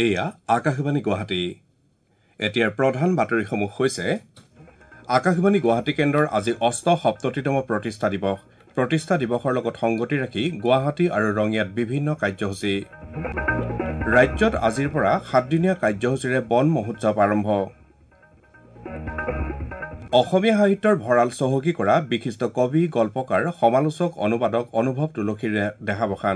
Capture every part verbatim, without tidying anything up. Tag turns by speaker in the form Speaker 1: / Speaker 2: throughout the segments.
Speaker 1: এয়া আকাশবাণী গুৱাহাটী এতিয়াৰ প্ৰধান বাতৰিসমূহ হৈছে আকাশবাণী গুৱাহাটী কেন্দ্ৰৰ আজি অষ্টসপ্ততিতম প্ৰতিষ্ঠা দিৱস প্ৰতিষ্ঠা দিৱসৰ লগত সংগতি ৰাখি গুৱাহাটী আৰু ৰঙিয়াত বিভিন্ন কাৰ্যসূচী ৰাজ্যত আজিৰ পৰা সাতদিনীয়া কাৰ্যসূচীৰে বন মহোৎসৱ আৰম্ভ অসমীয়া সাহিত্যৰ ভঁৰাল চহকী কৰা বিশিষ্ট কবি গল্পকাৰ সমালোচক অনুবাদক অনুভৱ তুলসীৰ দেহাৱসান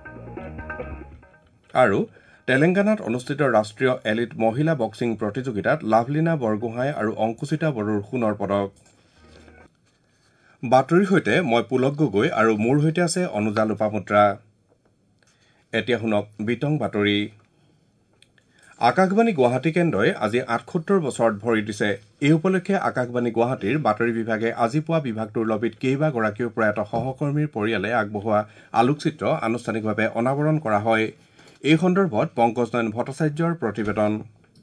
Speaker 1: আৰু তেলেংগানাত অনুষ্ঠিত ৰাষ্ট্ৰীয় এলিট মহিলা বক্সিং প্ৰতিযোগিতাত লাভলীনা বৰগোহাঁই আৰু অংকুচিতা বড়োৰ সোণৰ পদক বাতৰিৰ সৈতে মই পুলক গগৈ আৰু মোৰ সৈতে আছে অনুজা লোপামুদ্ৰা এতিয়া শুনক বিতং বাতৰি আকাশবাণী গুৱাহাটী কেন্দ্ৰই আজি আঠসত্তৰ বছৰত ভৰি দিছে এই উপলক্ষে আকাশবাণী গুৱাহাটীৰ বাতৰি বিভাগে আজি পুৱা বিভাগটোৰ লবিত কেইবাগৰাকীও প্ৰয়াত সহকৰ্মীৰ পৰিয়ালে আগবঢ়োৱা আলোকচিত্ৰ আনুষ্ঠানিকভাৱে অনাবৰণ কৰা হয় এই সন্দৰ্ভত পংকজ নয়ন ভট্টাচাৰ্যৰ প্ৰতিবেদন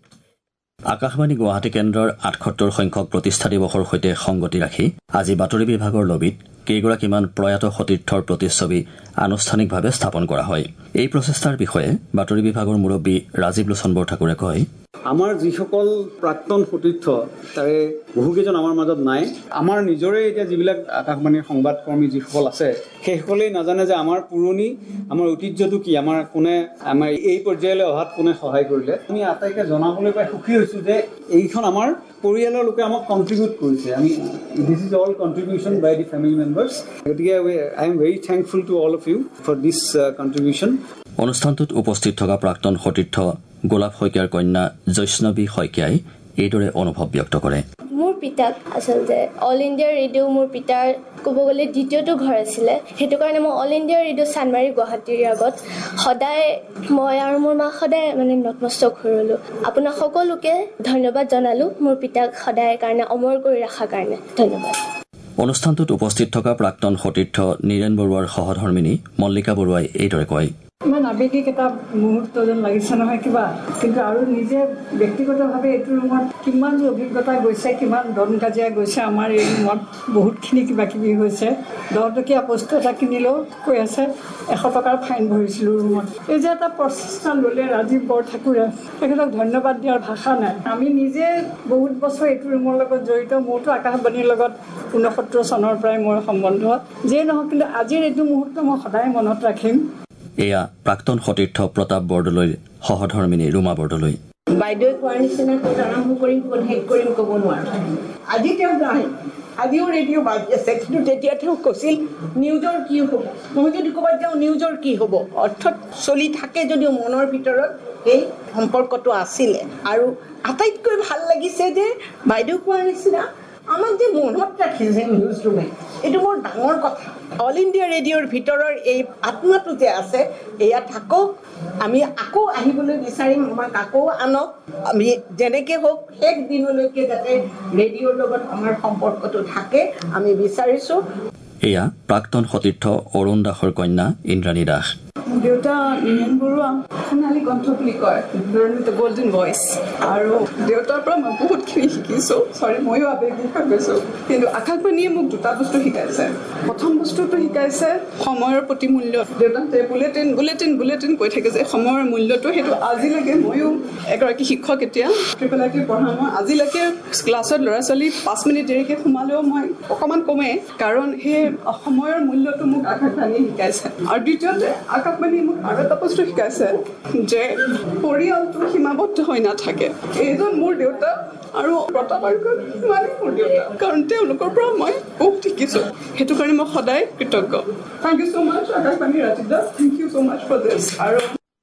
Speaker 2: আকাশবাণী গুৱাহাটী কেন্দ্ৰৰ আঠসত্তৰ সংখ্যক প্ৰতিষ্ঠা দিৱসৰ সৈতে সংগতি ৰাখি আজি বাতৰি বিভাগৰ লবিত কেইগৰাকীমান প্ৰয়াত সতীৰ্থৰ প্ৰতিচ্ছবি আনুষ্ঠানিকভাৱে স্থাপন কৰা হয় এই প্ৰচেষ্টাৰ বিষয়ে বাতৰি বিভাগৰ মুৰব্বী ৰাজীৱ লোচন বৰঠাকুৰে কয়
Speaker 3: আমাৰ যিসকল প্ৰাক্তন সতীৰ্থ তাৰে বহুকেইজন আমাৰ মাজত নাই আমাৰ নিজৰে এতিয়া যিবিলাক আকাশবাণীৰ সংবাদকৰ্মী যিসকল আছে সেইসকলেই নাজানে যে আমাৰ পুৰণি আমাৰ ঐতিহ্যটো কি আমাৰ কোনে আমাৰ এই পৰ্যায়লৈ অহাত কোনে সহায় কৰিলে আমি আটাইকে জনাবলৈ পাই সুখী হৈছোঁ যে এইখন আমাৰ পৰিয়ালৰ লোকে আমাক কণ্ট্ৰিবিউট কৰিছে আমি this is all contribution by the family members গতিকে I am very thankful to all of you for this contribution
Speaker 2: অনুষ্ঠানটোত উপস্থিত থকা প্ৰাক্তন সতীৰ্থ গোলাপ শইকীয়াৰ কন্যা জৈষ্ণৱী শইকীয়াই এইদৰে অনুভৱ ব্যক্ত কৰে
Speaker 4: মোৰ পিতাক আচলতে অল ইণ্ডিয়া ৰেডিঅ' মোৰ পিতাৰ ক'ব গ'লে দ্বিতীয়টো ঘৰ আছিলে সেইটো কাৰণে মই অল ইণ্ডিয়া ৰেডিঅ' চানমাৰী গুৱাহাটীৰ আগত সদায় মই আৰু মোৰ মা সদায় মানে নতমস্তক হৈ ৰ'লোঁ আপোনাক সকলোকে ধন্যবাদ জনালোঁ মোৰ পিতাক সদায় কাৰণে অমৰ কৰি ৰখাৰ কাৰণে ধন্যবাদ
Speaker 2: অনুষ্ঠানটোত উপস্থিত থকা প্ৰাক্তন সতীৰ্থ নীৰেণ বৰুৱাৰ সহধৰ্মিনী মল্লিকা বৰুৱাই এইদৰে কয়
Speaker 5: ইমান আৱেগিক এটা মুহূৰ্ত যেন লাগিছে নহয় কিবা কিন্তু আৰু নিজে ব্যক্তিগতভাৱে এইটো ৰুমত কিমান অভিজ্ঞতা গৈছে কিমান দন কাজিয়া গৈছে আমাৰ এই ৰুমত বহুতখিনি কিবা কিবি হৈছে দহ টকীয়া বস্তু এটা কিনিলেও কৈ আছে এশ টকাৰ ফাইন ভৰিছিলোঁ ৰুমত এই যে এটা প্ৰচেষ্টা ল'লে ৰাজীৱ বৰঠাকুৰে তেখেতক ধন্যবাদ দিয়াৰ ভাষা নাই আমি নিজে বহুত বছৰ এইটো ৰুমৰ লগত জড়িত মোৰতো আকাশবাণীৰ লগত ঊনসত্তৰ চনৰ পৰাই মোৰ সম্বন্ধ যিয়ে নহওক কিন্তু আজিৰ এইটো মুহূৰ্ত মই সদায় মনত ৰাখিম
Speaker 2: এয়া প্ৰাক্তন সতীৰ্থ প্ৰতাপ বৰদলৈৰ সহধৰ্মিনী ৰুমা বৰদলৈ
Speaker 6: বাইদেৱে কোৱাৰ নিচিনা ক'ত আৰম্ভ কৰিম ক'ত শেষ কৰিম ক'ব নোৱাৰোঁ আজি তেওঁ নাই আজিও ৰেডিঅ' বাজি আছে কিন্তু তেতিয়া তেওঁ কৈছিল নিউজৰ কি হ'ব মই যদি ক'ৰবাত যাওঁ নিউজৰ কি হ'ব অৰ্থত চলি থাকে যদিও মনৰ ভিতৰত সেই সম্পৰ্কটো আছিলে আৰু আটাইতকৈ ভাল লাগিছে যে বাইদেউ কোৱাৰ নিচিনা আমাক যে মনত ৰাখিছে নিউজ ৰুমে এইটো বৰ ডাঙৰ কথা অল ইণ্ডিয়া ৰেডিঅ'ৰ ভিতৰৰ এই আত্মাটো যে আছে এয়া থাকক আমি আকৌ আহিবলৈ বিচাৰিম আমাক আকৌ আনক আমি যেনেকৈ হওক শেষ দিনলৈকে যাতে ৰেডিঅ'ৰ লগত আমাৰ সম্পৰ্কটো থাকে আমি বিচাৰিছোঁ
Speaker 2: এয়া প্ৰাক্তন সতীৰ্থ অৰুণ দাসৰ কন্যা ইন্দ্ৰাণী দাস
Speaker 5: দেউতা নীৰেণ বৰুৱা সোণালী কণ্ঠ বুলি কয় গল্ডেন ভইচ আৰু দেউতাৰ পৰা মই বহুতখিনি শিকিছোঁ চৰি ময়ো আৱেগিক হৈ গৈছোঁ কিন্তু আকাশবাণীয়ে মোক দুটা বস্তু শিকাইছে প্ৰথম বস্তুটো শিকাইছে সময়ৰ প্ৰতি মূল্য দেউতাহঁতে বুলেটিন বুলেটিন বুলেটিন কৈ থাকে যে সময়ৰ মূল্যটো সেইটো আজিলৈকে ময়ো এগৰাকী শিক্ষক এতিয়া ট্ৰিপল আই টি পঢ়া মই আজিলৈকে ক্লাছত ল'ৰা ছোৱালী পাঁচ মিনিট দেৰিকৈ সোমালেও মই অকণমান কমে কাৰণ সেই সময়ৰ মূল্যটো মোক আকাশবাণীয়ে শিকাইছে আৰু দ্বিতীয়তে আকাশবাণী মোক আৰু এটা বস্তু শিকাইছে যে পৰিয়ালটো সীমাবদ্ধ হৈ নাথাকে এইজন মোৰ দেউতা আৰু প্ৰতাপ আৰু মানে মোৰ দেউতা কাৰণ তেওঁলোকৰ পৰা মই বহুত শিকিছোঁ সেইটো কাৰণে মই সদায় কৃতজ্ঞ thank you so' much Akashvani Ratida thank you so' much for this আৰু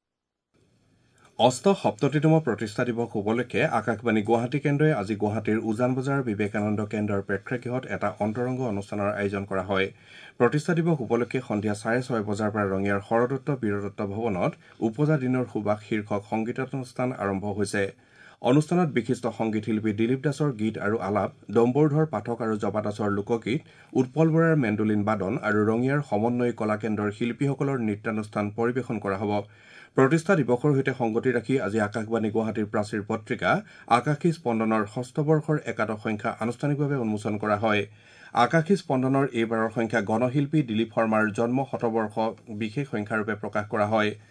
Speaker 1: অষ্টসপ্ততিতম প্ৰতিষ্ঠা দিৱস উপলক্ষে আকাশবাণী গুৱাহাটী কেন্দ্ৰই আজি গুৱাহাটীৰ উজান বজাৰ বিবেকানন্দ কেন্দ্ৰৰ প্ৰেক্ষাগৃহত এটা অন্তৰংগ অনুষ্ঠানৰ আয়োজন কৰা হয় প্ৰতিষ্ঠা দিৱস উপলক্ষে সন্ধিয়া চাৰে ছয় বজাৰ পৰা ৰঙিয়াৰ শৰদত্ত বীৰদত্ত ভৱনত উপজা দিনৰ সুবাস শীৰ্ষক সংগীতানুষ্ঠান আৰম্ভ হৈছে অনুষ্ঠানত বিশিষ্ট সংগীত শিল্পী দিলীপ দাসৰ গীত আৰু আলাপ ডম্বৰুধৰ পাঠক আৰু জবা দাসৰ লোকগীত উৎপল বৰাৰ মেণ্ডলিন বাদন আৰু ৰঙিয়াৰ সমন্বয় কলা কেন্দ্ৰৰ শিল্পীসকলৰ নৃত্যানুষ্ঠান পৰিৱেশন কৰা হ'ব প্ৰতিষ্ঠা দিৱসৰ সৈতে সংগতি ৰাখি আজি আকাশবাণী গুৱাহাটীৰ প্ৰাচীৰ পত্ৰিকা আকাশী স্পন্দনৰ ষষ্ঠ বৰ্ষৰ একাদশ সংখ্যা আনুষ্ঠানিকভাৱে উন্মোচন কৰা হয় আকাশী স্পন্দনৰ এইবাৰৰ সংখ্যা গণশিল্পী দিলীপ শৰ্মাৰ জন্ম শতবৰ্ষ বিশেষ সংখ্যাৰূপে প্ৰকাশ কৰা হয়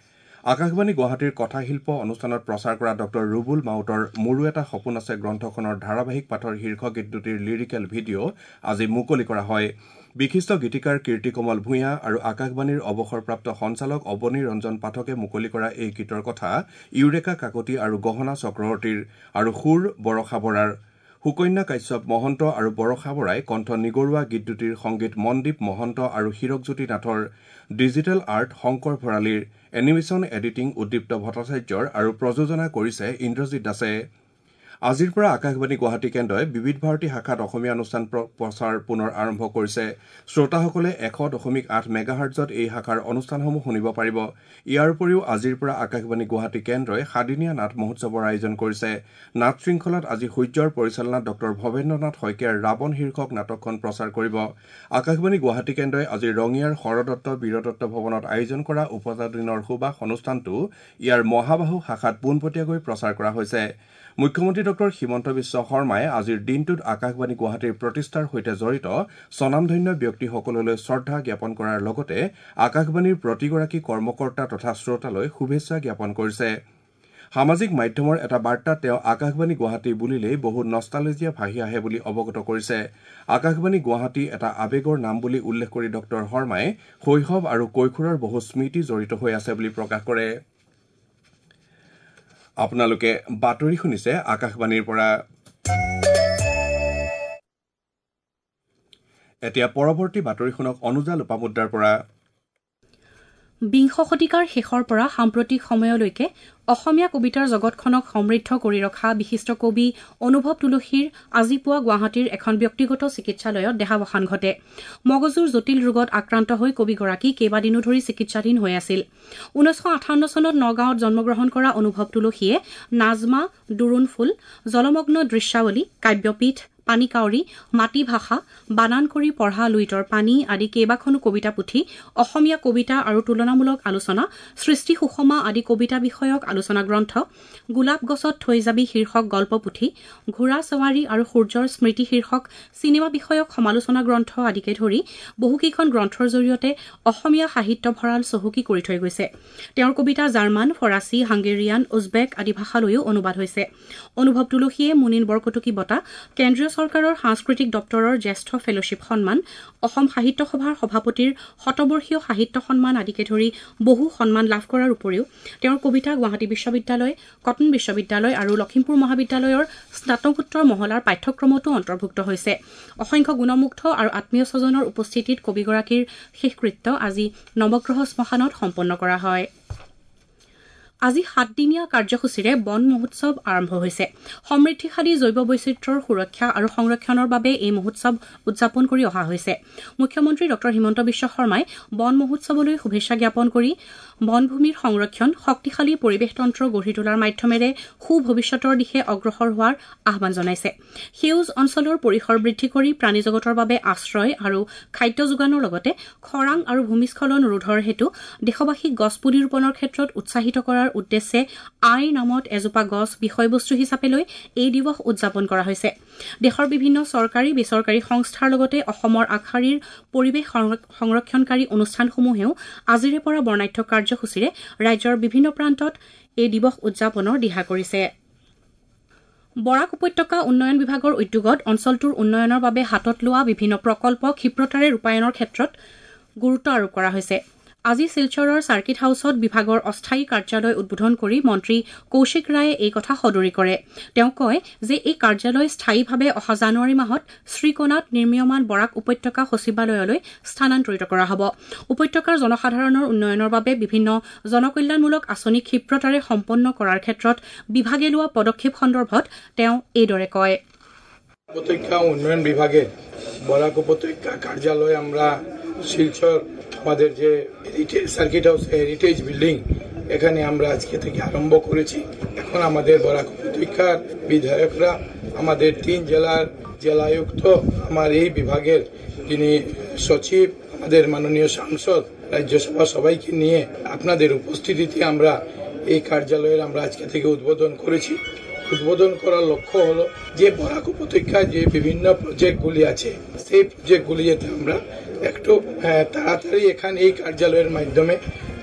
Speaker 1: আকাশবাণী গুৱাহাটীৰ কথাশিল্প অনুষ্ঠানত প্ৰচাৰ কৰা ডক্টৰ ৰুবুল মাউতৰ মোৰো এটা সপোন আছে গ্ৰন্থখনৰ ধাৰাবাহিক পাঠৰ শীৰ্ষক গীত দুটিৰ লিৰিকেল ভিডিঅ' আজি মুকলি কৰা হয়। বিশিষ্ট গীতিকাৰ কীৰ্তি কমল ভূঞা আৰু আকাশবাণীৰ অৱসৰপ্ৰাপ্ত সঞ্চালক অৱনী ৰঞ্জন পাঠকে মুকলি কৰা এই গীতৰ কথা ইউৰেকা কাকতি আৰু গহনা চক্ৰৱৰ্তীৰ আৰু সুৰ বৰষা বৰাৰ। সুকন্যা কাশ্যপ মহন্ত আৰু বৰষা বৰাই কণ্ঠ নিগৰুৱা গীত দুটিৰ সংগীত মনদীপ মহন্ত আৰু হীৰকজ্যোতি নাথৰ, ডিজিটেল আৰ্ট শংকৰ ভৰালীৰ, এনিমেশ্যন এডিটিং উদ্দীপ্ত ভট্টাচাৰ্যৰ আৰু প্ৰযোজনা কৰিছে ইন্দ্ৰজিৎ দাসে। আজিৰ পৰা আকাশবাণী গুৱাহাটী কেন্দ্ৰই বিবিধ ভাৰতী শাখাত অসমীয়া অনুষ্ঠান প্ৰচাৰ পুনৰ আৰম্ভ কৰিছে। শ্ৰোতাসকলে এশ দশমিক আঠ মেগাহাৰ্টজত এই শাখাৰ অনুষ্ঠানসমূহ শুনিব পাৰিব। ইয়াৰ উপৰিও আজিৰ পৰা আকাশবাণী গুৱাহাটী কেন্দ্ৰই সাদিনীয়া নাট মহোৎসৱৰ আয়োজন কৰিছে। নাট শৃংখলাত আজি সূৰ্যৰ পৰিচালনাত ডক্টৰ ভৱেন্দ্ৰনাথ শইকীয়াৰ ৰাৱণ শীৰ্ষক নাটকখন প্ৰচাৰ কৰিব। আকাশবাণী গুৱাহাটী কেন্দ্ৰই আজি ৰঙিয়াৰ শৰদত্ত বীৰদত্ত ভৱনত আয়োজন কৰা উপজা দিনৰ সুবাস অনুষ্ঠানটো ইয়াৰ মহাবাহু শাখাত পোনপটীয়াকৈ প্ৰচাৰ কৰা হৈছে। মুখ্যমন্ত্ৰী ডক্টৰ হিমন্ত বিশ্ব শৰ্মাই আজিৰ দিনটোত আকাশবাণী গুৱাহাটীৰ প্ৰতিষ্ঠাৰ সৈতে জড়িত স্বনামধন্য ব্যক্তিসকললৈ শ্ৰদ্ধা জ্ঞাপন কৰাৰ লগতে আকাশবাণীৰ প্ৰতিগৰাকী কৰ্মকৰ্তা তথা শ্ৰোতালৈ শুভেচ্ছা জ্ঞাপন কৰিছে। সামাজিক মাধ্যমৰ এটা বাৰ্তাত তেওঁ আকাশবাণী গুৱাহাটী বুলিলেই বহু নষ্টালজিয়া ভাহি আহে বুলি অৱগত কৰিছে। আকাশবাণী গুৱাহাটী এটা আৱেগৰ নাম বুলি উল্লেখ কৰি ডক্টৰ শৰ্মাই শৈশৱ আৰু কৈশোৰৰ বহু স্মৃতি জড়িত হৈ আছে বুলি প্ৰকাশ কৰে। আপোনালোকে বাতৰি শুনিছে আকাশবাণীৰ পৰা। এতিয়া পৰৱৰ্তী বাতৰি শুনক অনুজা লোপামুদ্ৰাৰ পৰা।
Speaker 7: বিংশ শতিকাৰ শেষৰ পৰা সাম্প্ৰতিক সময়লৈকে অসমীয়া কবিতাৰ জগতখনক সমৃদ্ধ কৰি ৰখা বিশিষ্ট কবি অনুভৱ তুলসীৰ আজি পুৱা গুৱাহাটীৰ এখন ব্যক্তিগত চিকিৎসালয়ত দেহাৱসান ঘটে। মগজুৰ জটিল ৰোগত আক্ৰান্ত হৈ কবিগৰাকী কেইবাদিনো ধৰি চিকিৎসাধীন হৈ আছিল। ঊনৈছশ আঠাৱন্ন চনত নগাঁৱত জন্মগ্ৰহণ কৰা অনুভৱ তুলসীয়ে নাজমা, দুৰুণ ফুল, জলমগ্ন দৃশ্যাৱলী, কাব্যপীঠ, পানী কাউৰী, মাটি ভাষা, বানান কৰি পঢ়া লুইতৰ পানী আদি কেইবাখনো কবিতা পুথি, অসমীয়া কবিতা আৰু তুলনামূলক আলোচনা, সৃষ্টি সুষমা আদি কবিতা বিষয়ক আলোচনা গ্ৰন্থ, গোলাপ গছত থৈ যাবি শীৰ্ষক গল্প পুথি, ঘোঁৰা চৱাৰী আৰু সূৰ্যৰ স্মৃতি শীৰ্ষক চিনেমা বিষয়ক সমালোচনা গ্ৰন্থ আদিকে ধৰি বহুকেইখন গ্ৰন্থৰ জৰিয়তে অসমীয়া সাহিত্য ভঁৰাল চহকী কৰি থৈ গৈছে। তেওঁৰ কবিতা জাৰ্মান, ফৰাচী, হাংগেৰিয়ান, উজবেক আদি ভাষালৈও অনুবাদ হৈছে। অনুভৱ তুলসীয়ে মুনীন বৰকটকী বঁটা, কেন্দ্ৰীয় চৰকাৰৰ সাংস্কৃতিক দপ্তৰৰ জ্যেষ্ঠ ফেলোশ্বিপ সন্মান, অসম সাহিত্য সভাৰ সভাপতিৰ শতবৰ্ষীয় সাহিত্য সন্মান আদিকে ধৰি বহু সন্মান লাভ কৰাৰ উপৰিও তেওঁৰ কবিতা গুৱাহাটী বিশ্ববিদ্যালয়, কটন বিশ্ববিদ্যালয় আৰু লখিমপুৰ মহাবিদ্যালয়ৰ স্নাতকোত্তৰ মহলাৰ পাঠ্যক্ৰমতো অন্তৰ্ভুক্ত হৈছে। অসংখ্য গুণমুগ্ধ আৰু আত্মীয় স্বজনৰ উপস্থিতিত কবিগৰাকীৰ শেষকৃত্য আজি নৱগ্ৰহ শ্মশানত সম্পন্ন কৰা হয়। আজি সাতদিনীয়া কাৰ্যসূচীৰে বন মহোৎসৱ আৰম্ভ হৈছে। সমৃদ্ধিশালী জৈৱ বৈচিত্ৰ্যৰ সুৰক্ষা আৰু সংৰক্ষণৰ বাবে এই মহোৎসৱ উদযাপন কৰি অহা হৈছে। মুখ্যমন্ত্ৰী ডক্টৰ হিমন্ত বিশ্ব শৰ্মাই বন মহোৎসৱলৈ শুভেচ্ছা জ্ঞাপন কৰি বনভূমিৰ সংৰক্ষণ, শক্তিশালী পৰিৱেশতন্ত্ৰ গঢ়ি তোলাৰ মাধ্যমেৰে সুভৱিষ্যতৰ দিশে অগ্ৰসৰ হোৱাৰ আহ্বান জনাইছে। সেউজ অঞ্চলৰ পৰিসৰ বৃদ্ধি কৰি প্ৰাণীজগতৰ বাবে আশ্ৰয় আৰু খাদ্য যোগানৰ লগতে খৰাং আৰু ভূমিস্খলন ৰোধৰ হেতু দেশবাসীক গছপুলি ৰোপণৰ ক্ষেত্ৰত উৎসাহিত কৰাৰ উদ্দেশ্যে আইৰ নামত এজোপা গছ বিষয়বস্তু হিচাপে লৈ এই দিৱস উদযাপন কৰা হৈছে। দেশৰ বিভিন্ন চৰকাৰী বেচৰকাৰী সংস্থাৰ লগতে অসমৰ আগশাৰীৰ পৰিৱেশ সংৰক্ষণকাৰী অনুষ্ঠানসমূহেও আজিৰে পৰা বৰ্ণাঢ্য কাৰ্যসূচীৰে ৰাজ্যৰ বিভিন্ন প্ৰান্তত এই দিৱস উদযাপনৰ দিহা কৰিছে। বৰাক উপত্যকা উন্নয়ন বিভাগৰ উদ্যোগত অঞ্চলটোৰ উন্নয়নৰ বাবে হাতত লোৱা বিভিন্ন প্ৰকল্প ক্ষীপ্ৰতাৰে ৰূপায়ণৰ ক্ষেত্ৰত গুৰুত্ব আৰোপ কৰা হৈছে। আজি শিলচৰৰ চাৰ্কিট হাউচত বিভাগৰ অস্থায়ী কাৰ্যালয় উদ্বোধন কৰি মন্ত্ৰী কৌশিক ৰায়ে এই কথা সদৰি কৰে। তেওঁ কয় যে এই কাৰ্যালয় স্থায়ীভাৱে অহা জানুৱাৰী মাহত শ্ৰীকোনাত নিৰ্মীয়মান বৰাক উপত্যকা সচিবালয়লৈ স্থানান্তৰিত কৰা হ'ব। উপত্যকাৰ জনসাধাৰণৰ উন্নয়নৰ বাবে বিভিন্ন জনকল্যাণমূলক আঁচনি ক্ষীপ্ৰতাৰে সম্পন্ন কৰাৰ ক্ষেত্ৰত বিভাগে লোৱা পদক্ষেপ সন্দৰ্ভত তেওঁ এইদৰে কয়।
Speaker 8: উপত্যকা উন্নয়ন বিভাগে বরাক উপত্যকা কার্যালয় আমরা শিলচর আমাদের যে সার্কিট হাউস হেরিটেজ বিল্ডিং এখানে আমরা আজকে থেকে আরম্ভ করেছি। এখন আমাদের বরাক উপত্যকার বিধায়করা আমাদের তিন জেলার জেলায়ুক্ত আমার এই বিভাগের যিনি সচিব আমাদের মাননীয় সাংসদ রাজ্যসভা সবাইকে নিয়ে আপনাদের উপস্থিতিতে আমরা এই কার্যালয়ের আমরা আজকে থেকে উদ্বোধন করেছি। উদ্বোধন করার লক্ষ্য হলো যে বরাক উপত্যকায় যে বিভিন্ন প্রজেক্টগুলি আছে সেই প্রজেক্টগুলি যাতে আমরা একটু তাড়াতাড়ি এখানে এই কার্যালয়ের মাধ্যমে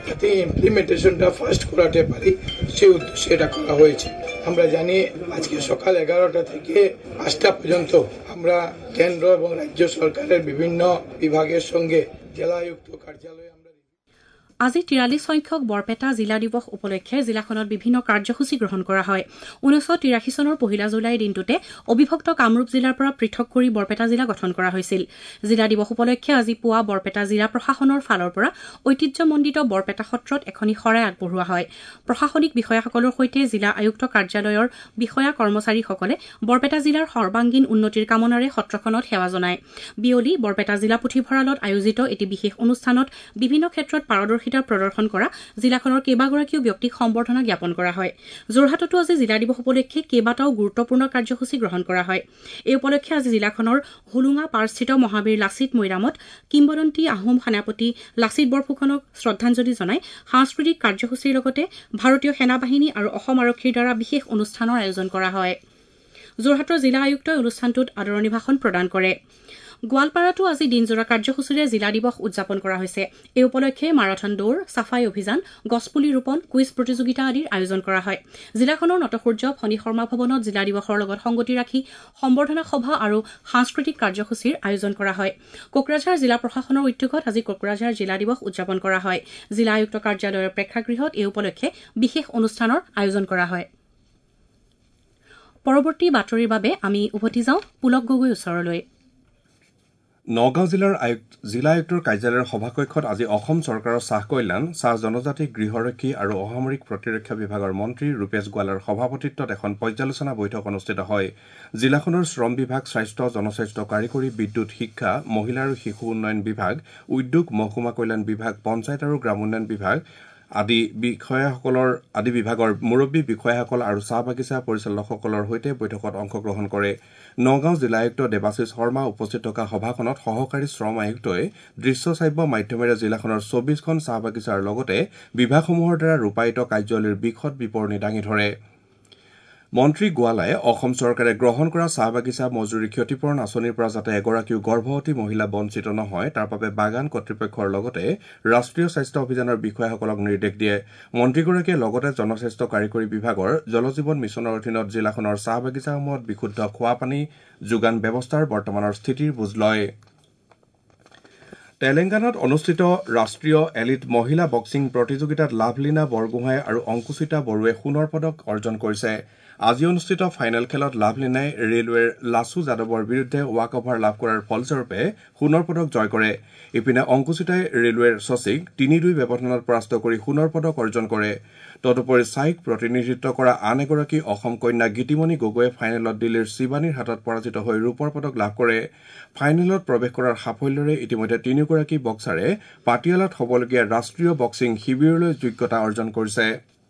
Speaker 8: যাতে ইমপ্লিমেন্টেশনটা ফাস্ট করাতে পারি সেই উদ্দেশ্যে এটা করা হয়েছে। আমরা জানি আজকে সকাল এগারোটা থেকে পাঁচটা পর্যন্ত আমরা কেন্দ্র এবং রাজ্য সরকারের বিভিন্ন বিভাগের সঙ্গে জেলা আয়ুক্ত কার্যালয়ে
Speaker 7: আজি তিৰাল্লিছ সংখ্যক বৰপেটা জিলা দিৱস উপলক্ষে জিলাখনত বিভিন্ন কাৰ্যসূচী গ্ৰহণ কৰা হয়। ঊনৈছশ তিৰাশী চনৰ পহিলা জুলাই দিনটোতে অবিভক্ত কামৰূপ জিলাৰ পৰা পৃথক কৰি বৰপেটা জিলা গঠন কৰা হৈছিল। জিলা দিৱস উপলক্ষে আজি পুৱা বৰপেটা জিলা প্ৰশাসনৰ ফালৰ পৰা ঐতিহ্যমণ্ডিত বৰপেটা সত্ৰত এখনি শৰাই আগবঢ়োৱা হয়। প্ৰশাসনিক বিষয়াসকলৰ সৈতে জিলা আয়ুক্ত কাৰ্যালয়ৰ বিষয়া কৰ্মচাৰীসকলে বৰপেটা জিলাৰ সৰ্বাংগীন উন্নতিৰ কামনাৰে সত্ৰখনত সেৱা জনায়। বিয়লি বৰপেটা জিলা পুথিভঁৰালত আয়োজিত এটি বিশেষ অনুষ্ঠানত বিভিন্ন ক্ষেত্ৰত পাৰদৰ্শিতা প্ৰদৰ্শন কৰা জিলাখনৰ কেইবাগৰাকীও ব্যক্তিক সম্বৰ্ধনা জ্ঞাপন কৰা হয়। যোৰহাটতো আজি জিলা দিৱস উপলক্ষে কেইবাটাও গুৰুত্বপূৰ্ণ কাৰ্যসূচী গ্ৰহণ কৰা হয়। এই উপলক্ষে আজি জিলাখনৰ হুলুঙা পাৰস্থিত মহাবীৰ লাচিত মৈদামত কিংবদন্তী আহোম সেনাপতি লাচিত বৰফুকনক শ্ৰদ্ধাঞ্জলি জনাই সাংস্কৃতিক কাৰ্যসূচীৰ লগতে ভাৰতীয় সেনাবাহিনী আৰু অসম আৰক্ষীৰ দ্বাৰা বিশেষ অনুষ্ঠানৰ আয়োজন কৰা হয়। যোৰহাটৰ জিলা আয়ুক্তই অনুষ্ঠানটোত আদৰণি ভাষণ প্ৰদান কৰে। গোৱালপাৰাতো আজি দিনজোৰা কাৰ্যসূচীৰে জিলা দিৱস উদযাপন কৰা হৈছে। এই উপলক্ষে মাৰাথন দৌৰ, চাফাই অভিযান, গছপুলি ৰোপণ, কুইজ প্ৰতিযোগিতা আদিৰ আয়োজন কৰা হয়। জিলাখনৰ নটসূৰ্য ফণী শৰ্মা ভৱনত জিলা দিৱসৰ লগত সংগতি ৰাখি সম্বৰ্ধনা সভা আৰু সাংস্কৃতিক কাৰ্যসূচীৰ আয়োজন কৰা হয়। কোকৰাঝাৰ জিলা প্ৰশাসনৰ উদ্যোগত আজি কোকৰাঝাৰ জিলা দিৱস উদযাপন কৰা হয়। জিলা আয়ুক্ত কাৰ্যালয়ৰ প্ৰেক্ষাগৃহত এই উপলক্ষে বিশেষ অনুষ্ঠানৰ আয়োজন কৰা হয়। পৰৱৰ্তী বাতৰিৰ বাবে আমি উভতি যাওঁ পুলক গগৈৰ ওচৰলৈ।
Speaker 1: নগাঁও জিলাৰ জিলা আয়ুক্তৰ কাৰ্যালয়ৰ সভাকক্ষত আজি অসম চৰকাৰৰ চাহ কল্যাণ, চাহ জনজাতি গৃহৰক্ষী আৰু অসামৰিক প্ৰতিৰক্ষা বিভাগৰ মন্ত্ৰী ৰূপেশ গোৱালাৰ সভাপতিত্বত এখন পৰ্যালোচনা বৈঠক অনুষ্ঠিত হয়। জিলাখনৰ শ্ৰম বিভাগ, স্বাস্থ্য, জনস্বাস্থ্য, কাৰিকৰী, বিদ্যুৎ, শিক্ষা, মহিলা আৰু শিশু উন্নয়ন বিভাগ, উদ্যোগ, মহকুমা কল্যাণ বিভাগ, পঞ্চায়ত আৰু গ্ৰাম উন্নয়ন বিভাগ আদি বিষয়াসকলৰ আদি বিভাগৰ মুৰব্বী বিষয়াসকল আৰু চাহ বাগিচা পৰিচালকসকলৰ সৈতে বৈঠকত অংশগ্ৰহণ কৰে। নগাঁও জিলা আয়ুক্ত দেৱাশীষ শৰ্মা উপস্থিত থকা সভাখনত সহকাৰী শ্ৰম আয়ুক্তই দৃশ্য শ্ৰাব্য মাধ্যমেৰে জিলাখনৰ চৌবিশখন চাহ বাগিচাৰ লগতে বিভাগসমূহৰ দ্বাৰা ৰূপায়িত কাৰ্যাৱলীৰ বিশদ বিৱৰণী দাঙি ধৰে। মন্ত্ৰী গোৱালাই অসম চৰকাৰে গ্ৰহণ কৰা চাহ বাগিচা মজুৰি ক্ষতিপূৰণ আঁচনিৰ পৰা যাতে এগৰাকীও গৰ্ভৱতী মহিলা বঞ্চিত নহয় তাৰ বাবে বাগান কৰ্তৃপক্ষৰ লগতে ৰাষ্ট্ৰীয় স্বাস্থ্য অভিযানৰ বিষয়াসকলক নিৰ্দেশ দিয়ে। মন্ত্ৰীগৰাকীয়ে লগতে জনস্বাস্থ্য কাৰিকৰী বিভাগৰ জল জীৱন মিছনৰ অধীনত জিলাখনৰ চাহ বাগিচাসমূহত বিশুদ্ধ খোৱা পানী যোগান ব্যৱস্থাৰ বৰ্তমানৰ স্থিতিৰ বুজ লয়। তেলেংগানাত অনুষ্ঠিত ৰাষ্ট্ৰীয় এলিট মহিলা বক্সিং প্ৰতিযোগিতাত লাভলীনা বৰগোহাঁই আৰু অংকুচিতা বড়োৱে সোণৰ পদক অৰ্জন কৰিছে। আজি অনুষ্ঠিত ফাইনেল খেলত লাভলীনাই ৰেলৱেৰ লাচু যাদৱৰ বিৰুদ্ধে ৱাক অভাৰ লাভ কৰাৰ ফলস্বৰূপে সোণৰ পদক জয় কৰে। ইপিনে অংকুচিতাই ৰেলৱেৰ শশীক তিনি দুই ব্যৱধানত পৰাস্ত কৰি সোণৰ পদক অৰ্জন কৰে। তদুপৰি ছাইক প্ৰতিনিধিত্ব কৰা আন এগৰাকী অসম কন্যা গীতিমণি গগৈয়ে ফাইনেলত দিল্লীৰ শিৱানীৰ হাতত পৰাজিত হৈ ৰূপৰ পদক লাভ কৰে। ফাইনেলত প্ৰৱেশ কৰাৰ সাফল্যৰে ইতিমধ্যে তিনিগৰাকী বক্সাৰে পাটিয়ালাত হ'বলগীয়া ৰাষ্ট্ৰীয় বক্সিং শিবিৰলৈ যোগ্যতা অৰ্জন কৰিছে।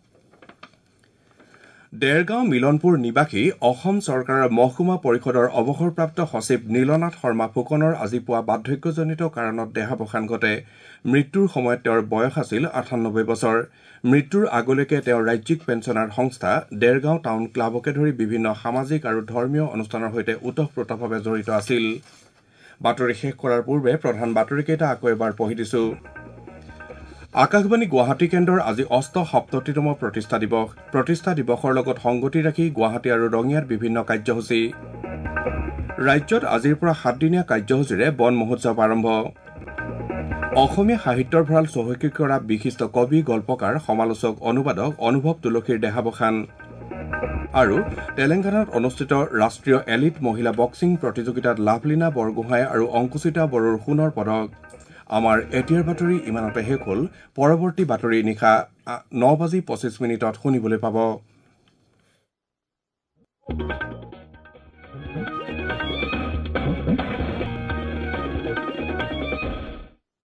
Speaker 1: দেৰগাঁও মিলনপুৰ নিবাসী অসম চৰকাৰৰ মহকুমা পৰিষদৰ অৱসৰপ্ৰাপ্ত সচিব নীলনাথ শৰ্মা ফুকনৰ আজি পুৱা বাৰ্ধক্যজনিত কাৰণত দেহাৱসান ঘটে। মৃত্যুৰ সময়ত তেওঁৰ বয়স আছিল আঠানব্বৈ বছৰ। মৃত্যুৰ আগলৈকে তেওঁ ৰাজ্যিক পেঞ্চনাৰ সংস্থা দেৰগাঁও টাউন ক্লাবকে ধৰি বিভিন্ন সামাজিক আৰু ধৰ্মীয় অনুষ্ঠানৰ সৈতে ওতঃপ্ৰোতভাৱে জড়িত আছিল। বাতৰি শেষ কৰাৰ পূৰ্বে প্ৰধান বাতৰিকেইটা আকৌ এবাৰ পঢ়ি দিছো। আকাশবাণী গুৱাহাটী কেন্দ্ৰৰ আজি অষ্ট সপ্ততিতম প্ৰতিষ্ঠা দিৱস। প্ৰতিষ্ঠা দিৱসৰ লগত সংগতি ৰাখি গুৱাহাটী আৰু ৰঙিয়াত বিভিন্ন কাৰ্যসূচী। ৰাজ্যত আজিৰ পৰা সাতদিনীয়া কাৰ্যসূচীৰে বন মহোৎসৱ আৰম্ভ। অসমীয়া সাহিত্যৰ ভঁৰাল চহকী কৰা বিশিষ্ট কবি, গল্পকাৰ, সমালোচক, অনুবাদক অনুভৱ তুলসীৰ দেহাৱসান। আৰু তেলেংগানাত অনুষ্ঠিত ৰাষ্ট্ৰীয় এলিট মহিলা বক্সিং প্ৰতিযোগিতাত লাভলীনা বৰগোহাঁই আৰু অংকুচিতা বড়োৰ সোণৰ পদক। আমাৰ এতিয়াৰ বাতৰি ইমানতে শেষ হ'ল। পৰৱৰ্তী বাতৰি নিশা ন বাজি পঁচিছ মিনিটত শুনিবলৈ পাব।